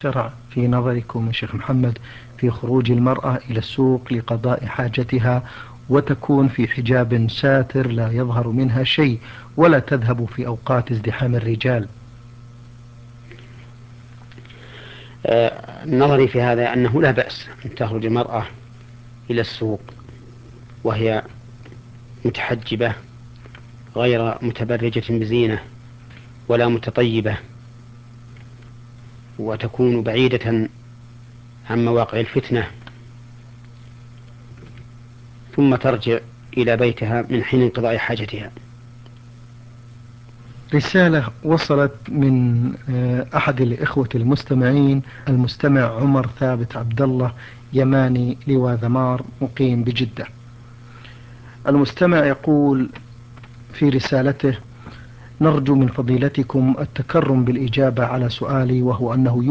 شرع في نظركم يا شيخ محمد في خروج المرأة إلى السوق لقضاء حاجتها وتكون في حجاب ساتر لا يظهر منها شيء ولا تذهب في أوقات ازدحام الرجال؟ نظري في هذا أنه لا بأس أن تخرج المرأة إلى السوق وهي متحجبة غير متبرجة بزينة ولا متطيبة، وتكون بعيدة عن مواقع الفتنة، ثم ترجع إلى بيتها من حين انقضاء حاجتها. رسالة وصلت من أحد الإخوة المستمعين، المستمع عمر ثابت عبد الله يماني لواء ذمار مقيم بجدة. المستمع يقول في رسالته: نرجو من فضيلتكم التكرم بالإجابة على سؤالي، وهو أنه